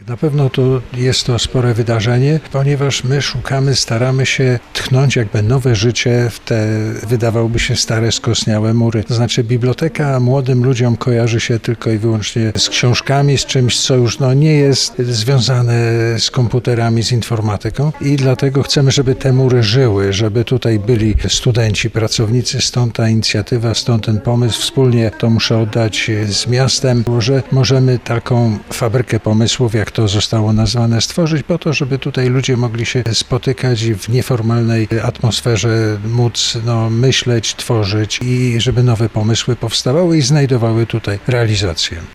Na pewno jest to spore wydarzenie, ponieważ my staramy się tchnąć jakby nowe życie w te, wydawałoby się, stare, skostniałe mury. To znaczy biblioteka młodym ludziom kojarzy się tylko i wyłącznie z książkami, z czymś, co już nie jest związane z komputerami, z informatyką i dlatego chcemy, żeby te mury żyły, żeby tutaj byli studenci, pracownicy, stąd ta inicjatywa, stąd ten pomysł. Wspólnie to muszę oddać z miastem, że możemy taką fabrykę pomysłów, jak to zostało nazwane, stworzyć po to, żeby tutaj ludzie mogli się spotykać i w nieformalnej atmosferze móc myśleć, tworzyć i żeby nowe pomysły powstawały i znajdowały tutaj realizację.